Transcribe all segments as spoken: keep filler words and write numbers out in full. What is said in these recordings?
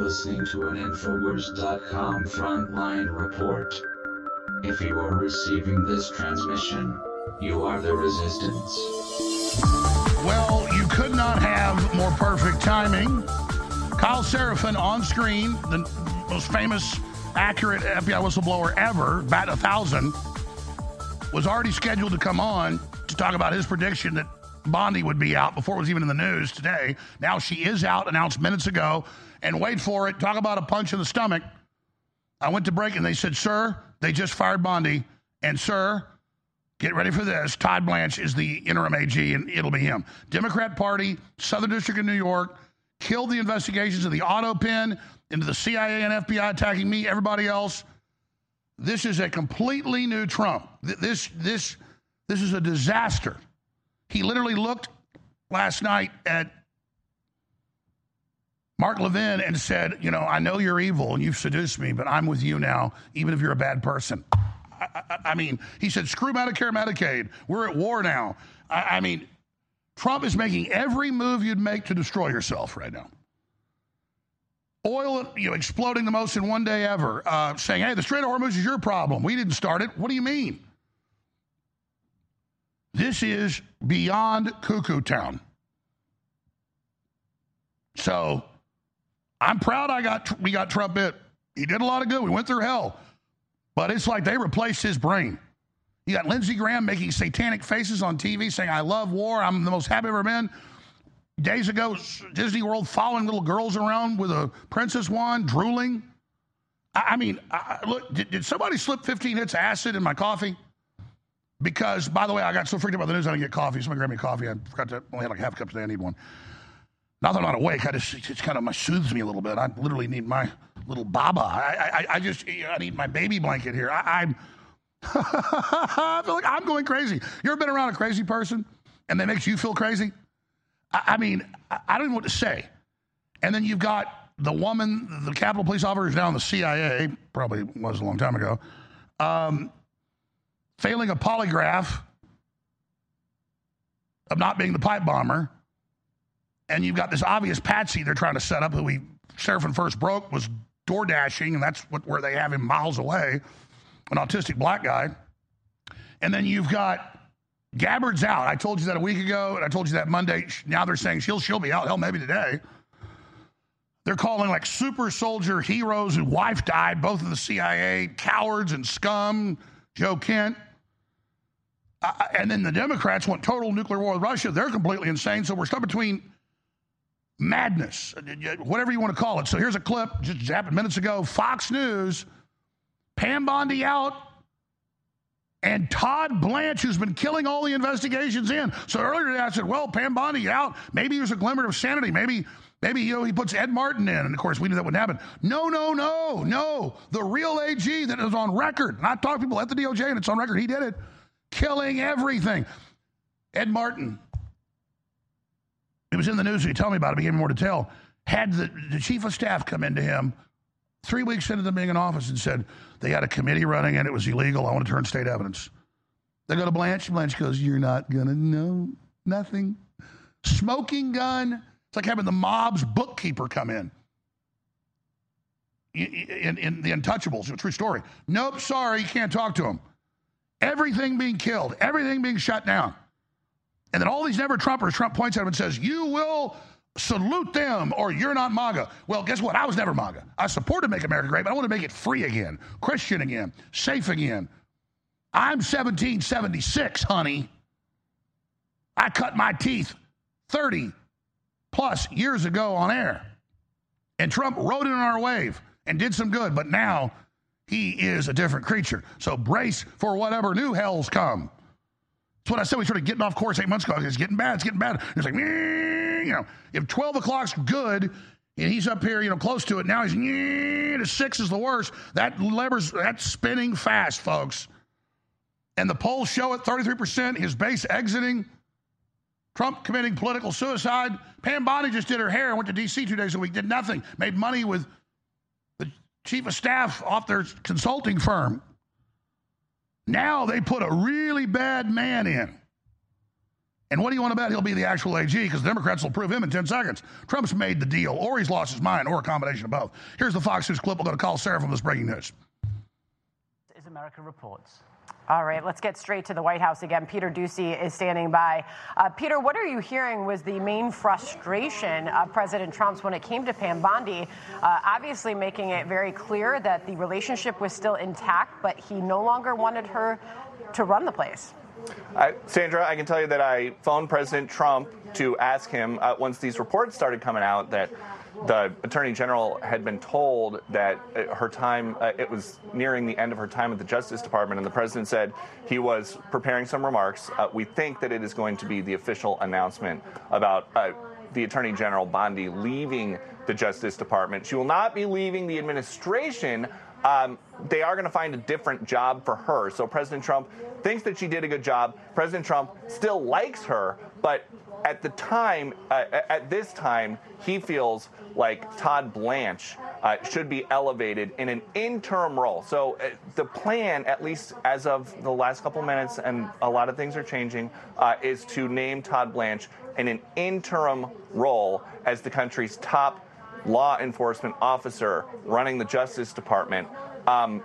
listening to an Infowars dot com frontline report. If you are receiving this transmission, you are the resistance. Well, you could not have more perfect timing. Kyle Seraphin on screen, the most famous, accurate F B I whistleblower ever, bat a thousand, was already scheduled to come on to talk about his prediction that Bondi would be out before it was even in the news today. Now she is out, announced minutes ago. And wait for it, talk about a punch in the stomach. I went to break and they said, sir, they just fired Bondi. And sir, get ready for this. Todd Blanche is the interim A G and it'll be him. Democrat Party, Southern District of New York, killed the investigations of the auto pin into the C I A and F B I attacking me, everybody else. This is a completely new Trump. This, this, this is a disaster. He literally looked last night at Mark Levin and said, you know, I know you're evil and you've seduced me, but I'm with you now, even if you're a bad person. I, I, I mean, he said, screw Medicare, Medicaid. We're at war now. I, I mean, Trump is making every move you'd make to destroy yourself right now. Oil, you know, exploding the most in one day ever, uh, saying, hey, the Strait of Hormuz is your problem. We didn't start it. What do you mean? This is beyond cuckoo town. So I'm proud I got we got Trump bit. He did a lot of good. We went through hell. But it's like they replaced his brain. You got Lindsey Graham making satanic faces on T V saying, I love war. I'm the most happy I've ever been. Days ago, Disney World following little girls around with a princess wand, drooling. I, I mean, I, look, did, did somebody slip fifteen hits of acid in my coffee? Because, by the way, I got so freaked out about the news, I didn't get coffee. Somebody grabbed me coffee. I forgot to, only had like half a cup today. I need one. Not that I'm not awake. I just, it just kind of soothes me a little bit. I literally need my little baba. I, I, I just, I need my baby blanket here. I, I'm, I feel like I'm going crazy. You ever been around a crazy person and that makes you feel crazy? I, I mean, I, I don't know what to say. And then you've got the woman, the Capitol Police officer who's now in the C I A, probably was a long time ago, um, failing a polygraph of not being the pipe bomber. And you've got this obvious patsy they're trying to set up who we, Seraphin first broke, was door dashing, and that's what, where they have him miles away, an autistic black guy. And then you've got Gabbard's out. I told you that a week ago, and I told you that Monday. Now they're saying she'll, she'll be out. Hell, maybe today. They're calling like super soldier heroes whose wife died, both of the C I A, cowards and scum, Joe Kent. Uh, and then the Democrats want total nuclear war with Russia. They're completely insane. So we're stuck between madness, whatever you want to call it. So here's a clip just happened minutes ago. Fox News, Pam Bondi out, and Todd Blanche, who's been killing all the investigations in. So earlier today I said, well, Pam Bondi out. Maybe there's a glimmer of sanity. Maybe, maybe you know, he puts Ed Martin in. And, of course, we knew that wouldn't happen. No, no, no, no. The real A G that is on record. And I talked to people at the D O J, and it's on record. He did it. Killing everything. Ed Martin, it was in the news, he told me about it, he gave me more detail, had the, the chief of staff come into him three weeks into them being in office and said, they had a committee running and it was illegal, I want to turn state evidence. They go to Blanche, Blanche goes, you're not going to know nothing. Smoking gun. It's like having the mob's bookkeeper come in. In, in, in The Untouchables, a true story. Nope, sorry, you can't talk to him. Everything being killed, everything being shut down. And then all these never-Trumpers, Trump points at him and says, you will salute them or you're not MAGA. Well, guess what? I was never MAGA. I supported Make America Great, but I want to make it free again, Christian again, safe again. I'm seventeen seventy-six, honey. I cut my teeth thirty plus years ago on air. And Trump rode in on our wave and did some good, but now he is a different creature. So brace for whatever new hells come. That's what I said. We started getting off course eight months ago. It's getting bad. It's getting bad. It's like, you know, if twelve o'clock's good and he's up here, you know, close to it, now he's, to six is the worst. That lever's, that's spinning fast, folks. And the polls show it, thirty-three percent, his base exiting, Trump committing political suicide. Pam Bondi just did her hair and went to D C two days a week, did nothing, made money with the chief of staff off their consulting firm. Now they put a really bad man in. And what do you want to bet? He'll be the actual A G because the Democrats will prove him in ten seconds. Trump's made the deal, or he's lost his mind, or a combination of both. Here's the Fox News clip. We'll go to Carl Sarah from this breaking news. Is America Reports. All right, let's get straight to the White House again. Peter Doocy is standing by. Uh, Peter, what are you hearing was the main frustration of President Trump's when it came to Pam Bondi, uh, obviously making it very clear that the relationship was still intact, but he no longer wanted her to run the place? Uh, Sandra, I can tell you that I phoned President Trump to ask him, uh, once these reports started coming out, that the Attorney General had been told that her time, uh, it was nearing the end of her time at the Justice Department, and the President said he was preparing some remarks. Uh, we think that it is going to be the official announcement about uh, the Attorney General Bondi leaving the Justice Department. She will not be leaving the administration. Um, they are going to find a different job for her. So President Trump thinks that she did a good job. President Trump still likes her, but at the time, uh, at this time, he feels like Todd Blanche uh, should be elevated in an interim role. So uh, the plan, at least as of the last couple minutes, and a lot of things are changing, uh, is to name Todd Blanche in an interim role as the country's top law enforcement officer running the Justice Department. Um,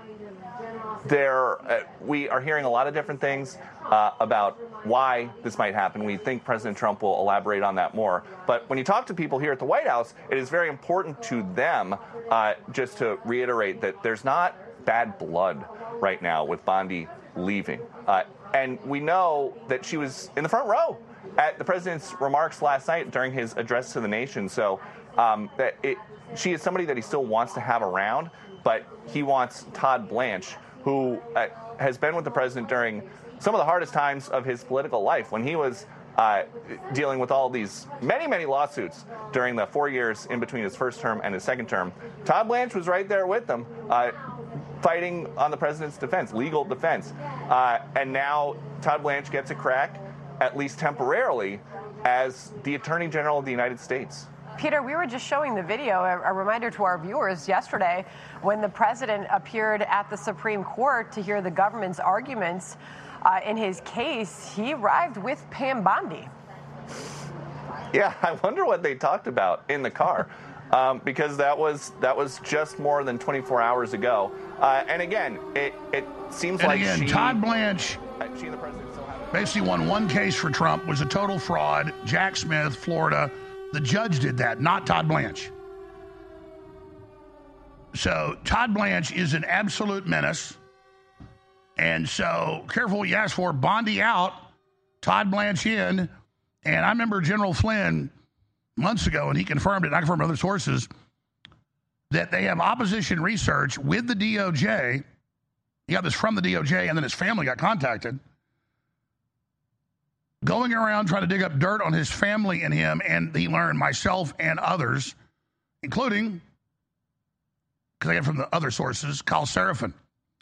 there, uh, we are hearing a lot of different things uh, about why this might happen. We think President Trump will elaborate on that more. But when you talk to people here at the White House, it is very important to them, uh, just to reiterate that there's not bad blood right now with Bondi leaving. Uh, and we know that she was in the front row at the president's remarks last night during his address to the nation. So um, that it, she is somebody that he still wants to have around, but he wants Todd Blanche, who uh, has been with the president during some of the hardest times of his political life, when he was uh, dealing with all these many, many lawsuits during the four years in between his first term and his second term. Todd Blanche was right there with them, uh, fighting on the president's defense, legal defense. Uh, and now Todd Blanche gets a crack, at least temporarily, as the Attorney General of the United States. Peter, we were just showing the video, a, a reminder to our viewers yesterday, when the president appeared at the Supreme Court to hear the government's arguments uh, in his case. He arrived with Pam Bondi. Yeah, I wonder what they talked about in the car, um, because that was that was just more than twenty-four hours ago. Uh, and again, it it seems and like again, she, Todd Blanche she and the president still have basically won one case for Trump, was a total fraud. Jack Smith, Florida. The judge did that, not Todd Blanche. So Todd Blanche is an absolute menace. And so careful what you ask for. Bondi out, Todd Blanche in. And I remember General Flynn months ago, and he confirmed it, and I confirmed other sources, that they have opposition research with the D O J. He got this from the D O J, and then his family got contacted, going around trying to dig up dirt on his family and him, and he learned myself and others, including, because I get from the other sources, Carl Seraphin.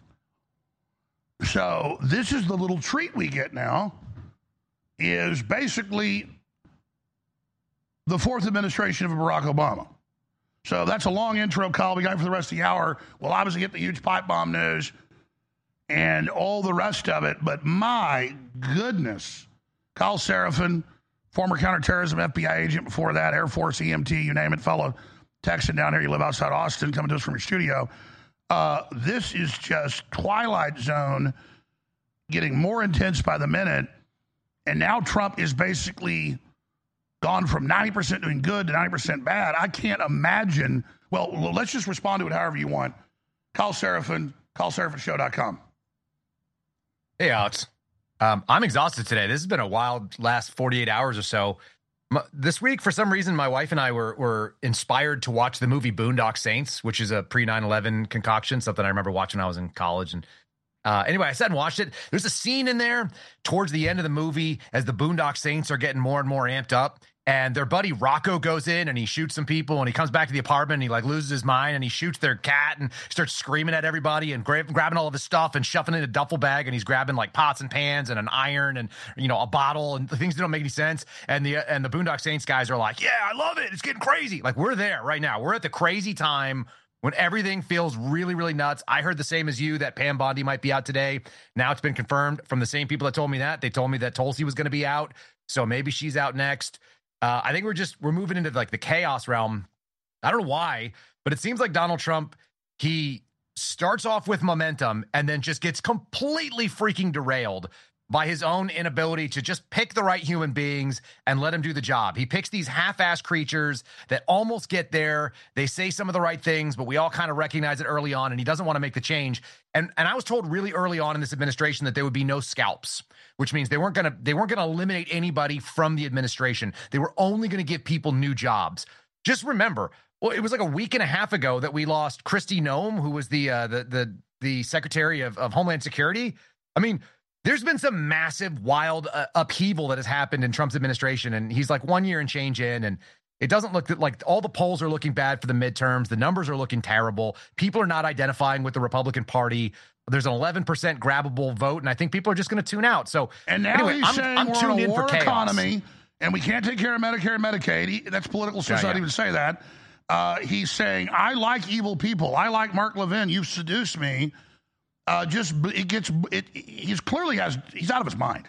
So this is the little treat we get now, is basically the fourth administration of Barack Obama. So that's a long intro call we got for the rest of the hour. We'll obviously get the huge pipe bomb news and all the rest of it, but my goodness, Carl Seraphin, former counterterrorism F B I agent before that, Air Force, E M T, you name it, fellow Texan down here. You live outside Austin, coming to us from your studio. Uh, this is just Twilight Zone getting more intense by the minute. And now Trump is basically gone from ninety percent doing good to ninety percent bad. I can't imagine. Well, let's just respond to it however you want. Carl Seraphin, carl seraphin show dot com. Hey, Alex. Um, I'm exhausted today. This has been a wild last forty-eight hours or so. M- this week, for some reason, my wife and I were were inspired to watch the movie Boondock Saints, which is a pre nine eleven concoction, something I remember watching when I was in college. And uh, anyway, I sat and watched it. There's a scene in there towards the end of the movie as the Boondock Saints are getting more and more amped up. And their buddy Rocco goes in and he shoots some people, and he comes back to the apartment and he like loses his mind and he shoots their cat and starts screaming at everybody and gra- grabbing all of his stuff and shoving it in a duffel bag, and he's grabbing like pots and pans and an iron and, you know, a bottle and the things that don't make any sense. And the and the Boondock Saints guys are like, yeah, I love it. It's getting crazy. Like, we're there right now. We're at the crazy time when everything feels really, really nuts. I heard the same as you that Pam Bondi might be out today. Now it's been confirmed from the same people that told me that. They told me that Tulsi was going to be out, so maybe she's out next. Uh, I think we're just we're moving into like the chaos realm. I don't know why, but it seems like Donald Trump, he starts off with momentum and then just gets completely freaking derailed by his own inability to just pick the right human beings and let him do the job. He picks these half-ass creatures that almost get there. They say some of the right things, but we all kind of recognize it early on, and he doesn't want to make the change. And and I was told really early on in this administration that there would be no scalps, which means they weren't going to they weren't going to eliminate anybody from the administration. They were only going to give people new jobs. Just remember, well, it was like a week and a half ago that we lost Kristi Noem, who was the uh, the the the Secretary of, of Homeland Security. I mean, there's been some massive, wild uh, upheaval that has happened in Trump's administration, and he's like one year and change in, and it doesn't look that, like all the polls are looking bad for the midterms. The numbers are looking terrible. People are not identifying with the Republican Party. There's an eleven percent grabbable vote, and I think people are just going to tune out. So, and now anyway, he's I'm, saying I'm we're tuned in a in war for chaos. economy, and we can't take care of Medicare and Medicaid. He, that's political, so Yeah, it's not yeah. even say that. Uh, he's saying, I like evil people. I like Mark Levin. You've seduced me. Uh, just it gets it. He's clearly has. He's out of his mind.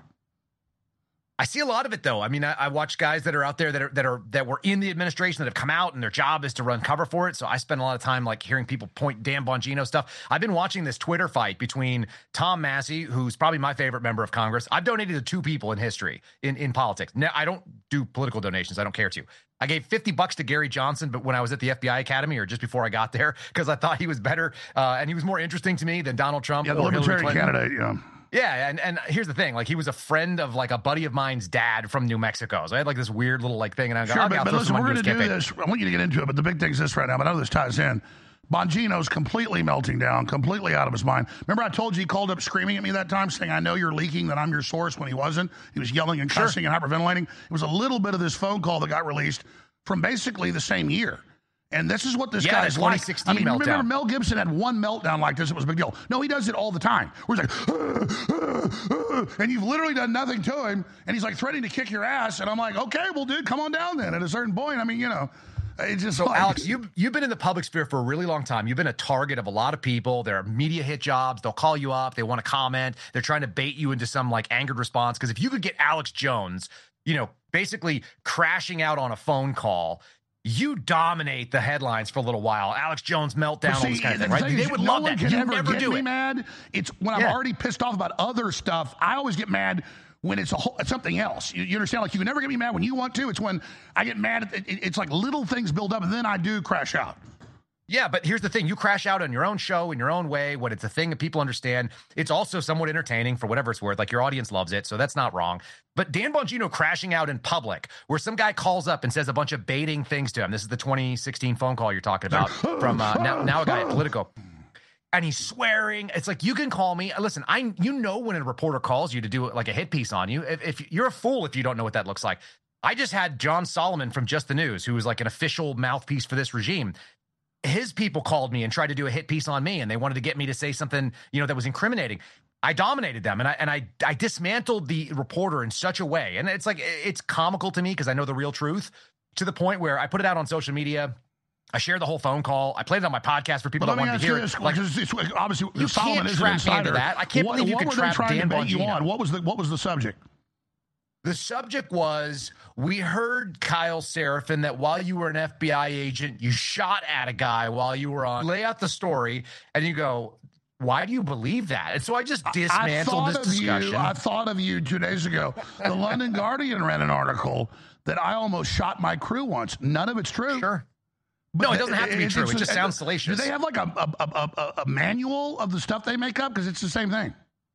I see a lot of it, though. I mean, I, I watch guys that are out there that are that are that were in the administration that have come out, and their job is to run cover for it. So I spend a lot of time like hearing people point Dan Bongino stuff. I've been watching this Twitter fight between Tom Massey, who's probably my favorite member of Congress. I've donated to two people in history in in politics. Now, I don't do political donations. I don't care to. I gave fifty bucks to Gary Johnson, but when I was at the F B I Academy or just before I got there, because I thought he was better uh, and he was more interesting to me than Donald Trump Yeah, the or Hillary Libertarian Clinton. candidate. Yeah. Yeah, and, and here's the thing. Like, he was a friend of, like, a buddy of mine's dad from New Mexico. So I had, like, this weird little, like, thing. And I go, Sure, okay, but, I'll but throw listen, some we're money going to to his do campaign. this. I want you to get into it, but the big thing is this right now, but I know this ties in. Bongino's completely melting down, completely out of his mind. Remember I told you he called up screaming at me that time, saying, I know you're leaking, that I'm your source, when he wasn't. He was yelling and cussing Sure. and hyperventilating. It was a little bit of this phone call that got released from basically the same year. And this is what this Yeah, guy's that like. twenty sixteen I mean, remember meltdown. Mel Gibson had one meltdown like this. It was a big deal. No, he does it all the time. Where he's like, "Uh, uh, uh," and you've literally done nothing to him. And he's like threatening to kick your ass. And I'm like, okay, well, dude, come on down then. At a certain point, I mean, you know, it's just So, like, Alex, you've, you've been in the public sphere for a really long time. You've been a target of a lot of people. There are media hit jobs. They'll call you up. They want to comment. They're trying to bait you into some, like, angered response. Because if you could get Alex Jones, you know, basically crashing out on a phone call, you dominate the headlines for a little while. Alex Jones meltdown, all See, this kind of the thing, right? thing They is, would no love one that. can You ever never get do me it. mad. It's when I'm Yeah. already pissed off about other stuff. I always get mad when it's a whole, it's something else. You, you understand? Like, you can never get me mad when you want to. It's when I get mad. At, it, it's like little things build up, and then I do crash out. Yeah, but here's the thing. You crash out on your own show in your own way when it's a thing that people understand. It's also somewhat entertaining for whatever it's worth. Like, your audience loves it, so that's not wrong. But Dan Bongino crashing out in public where some guy calls up and says a bunch of baiting things to him. This is the twenty sixteen phone call you're talking about from uh, now, now a guy at Politico. And he's swearing. It's like, you can call me. Listen, I you know when a reporter calls you to do like a hit piece on you. If, if you're a fool if you don't know what that looks like. I just had John Solomon from Just the News, who was like an official mouthpiece for this regime. His people called me and tried to do a hit piece on me, and they wanted to get me to say something, you know, that was incriminating. I dominated them, and I and I I dismantled the reporter in such a way, and it's like, it's comical to me because I know the real truth, to the point where I put it out on social media. I shared the whole phone call. I played it on my podcast for people But that let me wanted ask to you hear this, it. Like, because it's, obviously you Solomon can't is an trap me insider. into that. I can't what, believe you what could were they trap trying Dan to bait you Bongino. on? What was the what was the subject? The subject was, we heard, Kyle Seraphin, that while you were an F B I agent, you shot at a guy while you were on. Lay out the story, and you go, why do you believe that? And so I just dismantled I this thought of discussion. You, I thought of you two days ago. The London Guardian ran an article that I almost shot my crew once. None of it's true. Sure. But No, it doesn't have to be it's- true. it's It just a- sounds salacious. Do they have like a, a, a, a, a manual of the stuff they make up? Because it's the same thing.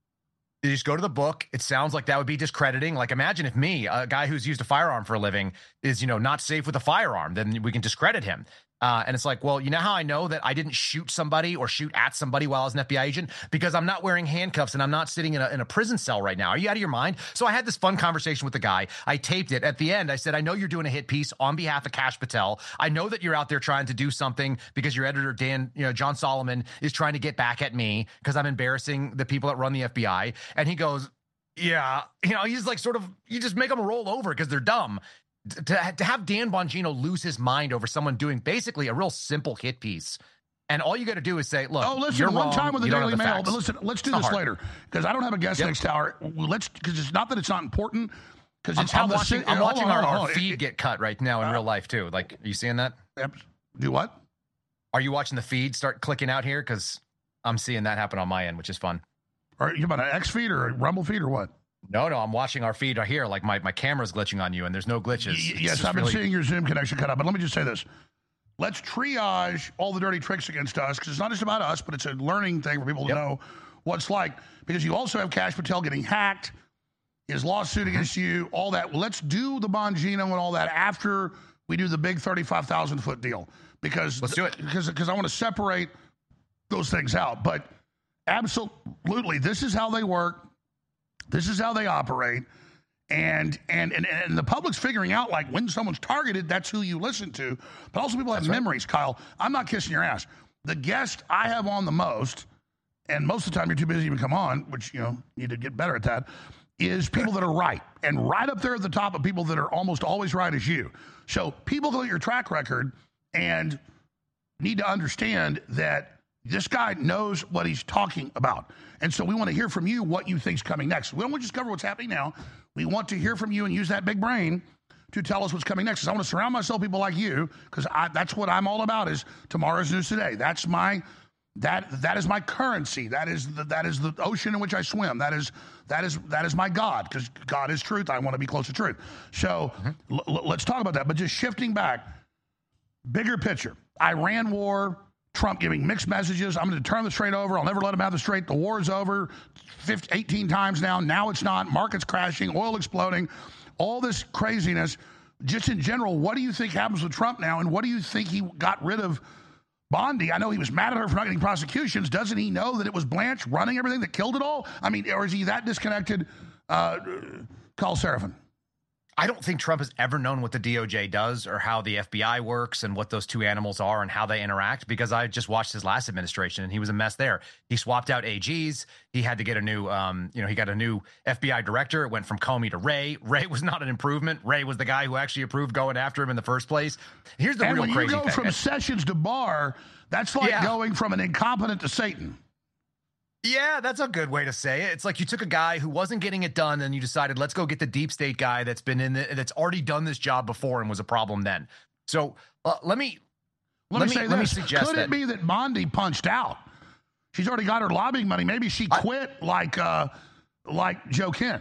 You just go to the book. It sounds like that would be discrediting. Like, imagine if me, a guy who's used a firearm for a living, is, you know, not safe with a firearm, then we can discredit him. Uh, and it's like, well, you know how I know that I didn't shoot somebody or shoot at somebody while I was an F B I agent? Because I'm not wearing handcuffs and I'm not sitting in a, in a prison cell right now. Are you out of your mind? So I had this fun conversation with the guy. I taped it. At the end, I said, I know you're doing a hit piece on behalf of Kash Patel. I know that you're out there trying to do something because your editor, Dan, you know, John Solomon, is trying to get back at me because I'm embarrassing the people that run the F B I. And he goes, yeah, you know, he's like, sort of, you just make them roll over because they're dumb. To, to have Dan Bongino lose his mind over someone doing basically a real simple hit piece And all you got to do is say, look, oh, listen, you're one wrong. time with the You don't Daily have the Mail, facts. but listen, let's do It's not this hard. later because I don't have a guest Yep. next hour. Let's because it's not that it's not important. Because I'm, it's how I'm the watching, ci- I'm hold watching on, our, hold on, our hold on. feed It- get cut right now in uh, real life, too. Like, are you seeing that? it- Do what? Are you watching the feed start clicking out here? Because I'm seeing that happen on my end, which is fun. Are you about an X feed or a Rumble feed or what? No, no, I'm watching our feed right here. Like, my, my camera's glitching on you, and there's no glitches. Y- It's yes, just I've been really- seeing your Zoom connection cut out. But let me just say this. Let's triage all the dirty tricks against us because it's not just about us, but it's a learning thing for people to Yep. know what's like. Because you also have Kash Patel getting hacked, his lawsuit against you, all that. Well, let's do the Bongino and all that after we do the big thirty-five thousand foot deal. Because Let's do it. Because because I want to separate those things out. But absolutely, this is how they work. This is how they operate. And, and and and the public's figuring out, like, when someone's targeted, that's who you listen to. But also people have That's right. memories, Kyle. I'm not kissing your ass. The guest I have on the most, and most of the time you're too busy to even come on, which, you know, you need to get better at that, is people that are right. And right up there at the top of people that are almost always right is you. So people look at your track record and need to understand that this guy knows what he's talking about. And so we want to hear from you what you think's coming next. We don't want to just cover what's happening now. We want to hear from you and use that big brain to tell us what's coming next. Because I want to surround myself with people like you, because that's what I'm all about is tomorrow's news today. That's my that that is my currency. That is the, that is the ocean in which I swim. That is that is that is my God, because God is truth. I want to be close to truth. So mm-hmm. l- l- let's talk about that. But just shifting back, bigger picture. Iran war, Trump giving mixed messages. I'm going to turn the Strait over. I'll never let him have the Strait. The war is over fifteen, eighteen times now. Now it's not. Markets crashing, oil exploding, all this craziness. Just in general, what do you think happens with Trump now? And what do you think he got rid of Bondi? I know he was mad at her for not getting prosecutions. Doesn't he know that it was Blanche running everything that killed it all? I mean, or is he that disconnected? Uh, Carl Seraphin. I don't think Trump has ever known what the D O J does or how the F B I works and what those two animals are and how they interact, because I just watched his last administration and he was a mess there. He swapped out A Gs. He had to get a new, um, you know, he got a new F B I director. It went from Comey to Wray. Wray was not an improvement. Wray was the guy who actually approved going after him in the first place. Here's the and real when crazy you go thing. from Sessions to Barr, that's like Yeah. going from an incompetent to Satan. Yeah, that's a good way to say it. It's like you took a guy who wasn't getting it done and you decided, let's go get the deep state guy that's been in the, that's already done this job before and was a problem then. So uh, let me Let, let me me say let me this. suggest Could that it be that Bondi punched out? She's already got her lobbying money. Maybe she I- quit like uh, like Joe Kent.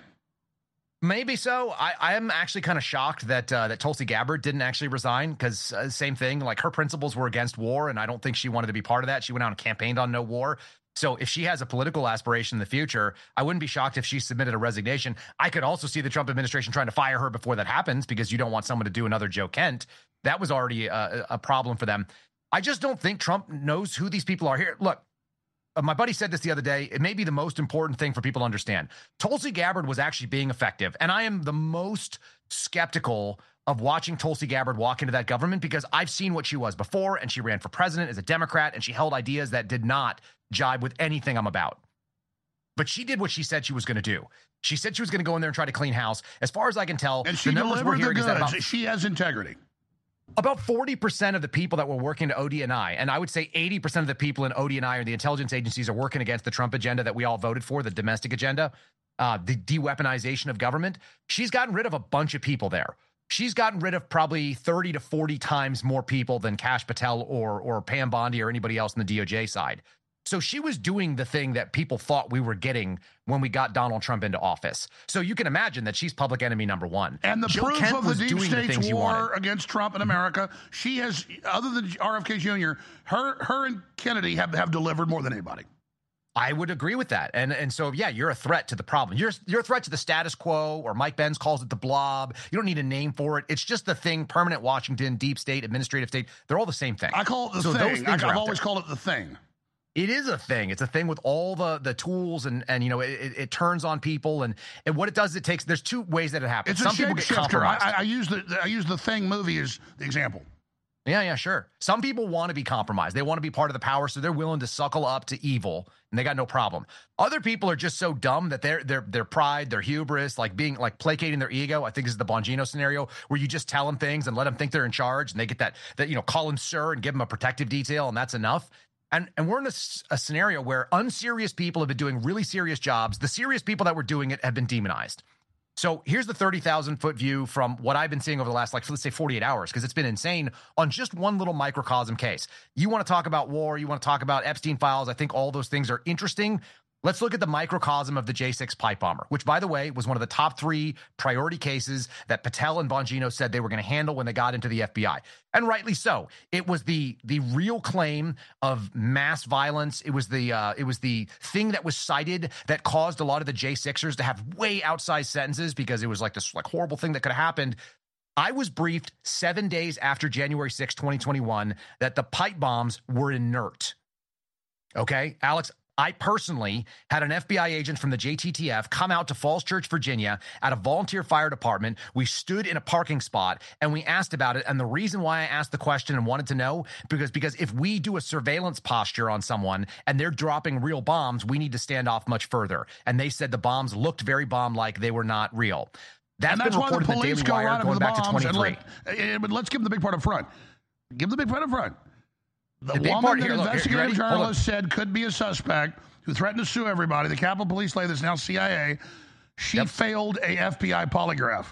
maybe so. I, I am actually kind of shocked that uh, that Tulsi Gabbard didn't actually resign because uh, same thing. Like her principles were against war, and I don't think she wanted to be part of that. She went out and campaigned on no war. So if she has a political aspiration in the future, I wouldn't be shocked if she submitted a resignation. I could also see the Trump administration trying to fire her before that happens because you don't want someone to do another Joe Kent. That was already a, a problem for them. I just don't think Trump knows who these people are here. Look, uh, my buddy said this the other day. It may be the most important thing for people to understand. Tulsi Gabbard was actually being effective. And I am the most skeptical of watching Tulsi Gabbard walk into that government because I've seen what she was before, and she ran for president as a Democrat, and she held ideas that did not jibe with anything I'm about. But she did what she said she was going to do. She said she was going to go in there and try to clean house. As far as I can tell, And she the numbers we're delivered the hearing is that goods. about She has integrity. About forty percent of the people that were working to O D and I, and I would say eighty percent of the people in O D and I or the intelligence agencies are working against the Trump agenda that we all voted for, the domestic agenda, uh, the de-weaponization of government. She's gotten rid of a bunch of people there. She's gotten rid of probably thirty to forty times more people than Kash Patel or, or Pam Bondi or anybody else on the D O J side. So she was doing the thing that people thought we were getting when we got Donald Trump into office. So you can imagine that she's public enemy number one. And the Jill proof Kent of the was deep doing the state's things you war wanted. against Trump in America, she has, other than R F K Junior, her her and Kennedy have, have delivered more than anybody. I would agree with that. And and so, yeah, you're a threat to the problem. You're, you're a threat to the status quo, or Mike Benz calls it the blob. You don't need a name for it. It's just the thing, permanent Washington, deep state, administrative state. They're all the same thing. I call it the So those thing. things I, are I've out always there. called it the thing. It is a thing. It's a thing with all the the tools and, and you know, it, it, it turns on people. And, and what it does, it takes, there's two ways that it happens. It's Some a people get shapeshifter. compromised. I, I, I use the I use the Thing movie as the example. Yeah, yeah, sure. Some people want to be compromised. They want to be part of the power, so they're willing to suckle up to evil, and they got no problem. Other people are just so dumb that their their their pride, their hubris, like being like placating their ego. I think this is the Bongino scenario where you just tell them things and let them think they're in charge, and they get that that you know call him sir and give him a protective detail, and that's enough. And, and we're in a, a scenario where unserious people have been doing really serious jobs. The serious people that were doing it have been demonized. So here's the thirty thousand foot view from what I've been seeing over the last, like, let's say forty-eight hours, because it's been insane on just one little microcosm case. You want to talk about war, you want to talk about Epstein files. I think all those things are interesting. Let's look at the microcosm of the J six pipe bomber, which, by the way, was one of the top three priority cases that Patel and Bongino said they were going to handle when they got into the F B I. And rightly so. It was the the real claim of mass violence. It was the uh, it was the thing that was cited that caused a lot of the J sixers to have way outsized sentences because it was like this like horrible thing that could have happened. I was briefed seven days after January sixth, twenty twenty-one, that the pipe bombs were inert. Okay, Alex, I personally had an F B I agent from the J T T F come out to Falls Church, Virginia at a volunteer fire department. We stood in a parking spot and we asked about it. And the reason why I asked the question and wanted to know, because, because if we do a surveillance posture on someone and they're dropping real bombs, we need to stand off much further. And they said the bombs looked very bomb-like. They were not real. That's, and that's been why the reported in the police Daily go Wire right going the back to bombs. twenty-three. And let, but let's give them the big part up front. Give them the big part up front. The, The big woman part that here, look, investigative here, ready? journalist said could be a suspect who threatened to sue everybody. The Capitol Police lady that's now C I A. She Yep. failed a F B I polygraph.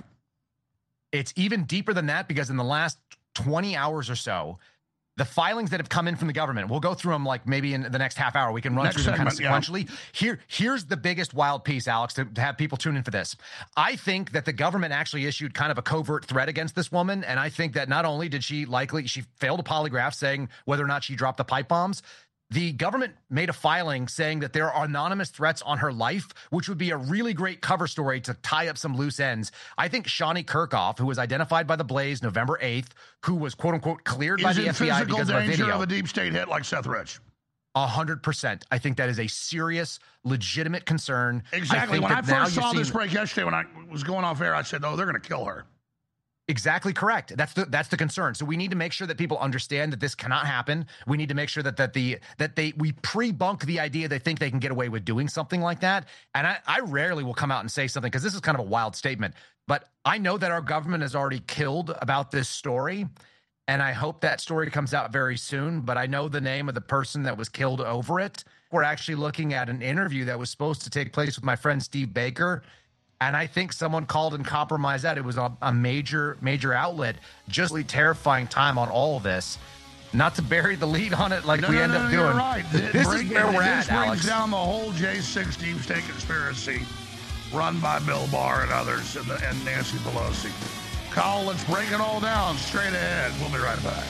It's even deeper than that because in the last twenty hours or so, the filings that have come in from the government, we'll go through them like maybe in the next half hour. We can run Next through them kind of segment, sequentially. Yeah. Here, here's the biggest wild piece, Alex, to, to have people tune in for this. I think that the government actually issued kind of a covert threat against this woman. And I think that not only did she likely, she failed a polygraph saying whether or not she dropped the pipe bombs, the government made a filing saying that there are anonymous threats on her life, which would be a really great cover story to tie up some loose ends. I think Shani Kirkhoff, who was identified by the Blaze November eighth, who was quote unquote cleared Is by the in F B I physical because of a danger video. of a deep state hit like Seth Rich. A hundred percent. I think that is a serious, legitimate concern. Exactly. I when I now first saw you're this seeing- break yesterday, when I was going off air, I said, "Oh, they're going to kill her." Exactly correct. That's the that's the concern. So we need to make sure that people understand that this cannot happen. We need to make sure that that the that they we pre-bunk the idea they think they can get away with doing something like that. And I, I rarely will come out and say something because this is kind of a wild statement. But I know that our government has already killed about this story. And I hope that story comes out very soon. But I know the name of the person that was killed over it. We're actually looking at an interview that was supposed to take place with my friend Steve Baker. And I think someone called and compromised that. It was a, a major, major outlet. Just really terrifying time on all of this. Not to bury the lead on it like No, we no, end no, up no, doing. You're right. This Break- is where we're this at, brings Alex. down the whole J six deep state conspiracy run by Bill Barr and others and, the, and Nancy Pelosi. Kyle, let's break it all down straight ahead. We'll be right back.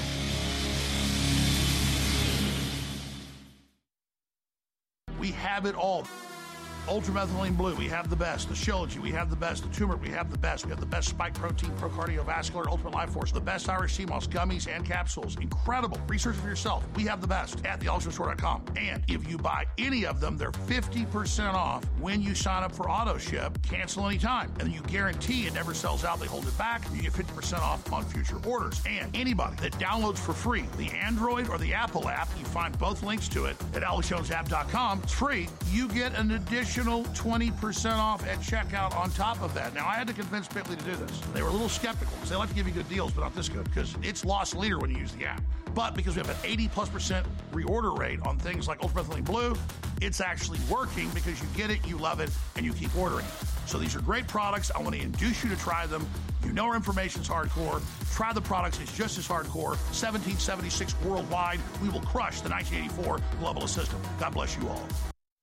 We have it all. Ultramethylene Blue, we have the best. The Shilajit, we have the best. The turmeric, we have the best. We have the best spike protein, pro-cardiovascular, ultimate life force, the best Irish sea moss, gummies, and capsules. Incredible. Research for yourself. We have the best at the ultra store dot com. And if you buy any of them, they're fifty percent off when you sign up for auto ship. Cancel anytime. And you guarantee it never sells out. They hold it back. You get fifty percent off on future orders. And anybody that downloads for free the Android or the Apple app, you find both links to it at alex jones app dot com. It's free. You get an additional twenty percent off at checkout on top of that. Now, I had to convince Bitly to do this. They were a little skeptical because they like to give you good deals, but not this good because it's lost leader when you use the app. But because we have an eighty plus percent reorder rate on things like Ultramethylene Blue, it's actually working because you get it, you love it, and you keep ordering it. So these are great products. I want to induce you to try them. You know our information's hardcore. Try the products. It's just as hardcore. seventeen seventy-six worldwide. We will crush the nineteen eighty-four globalist system. God bless you all.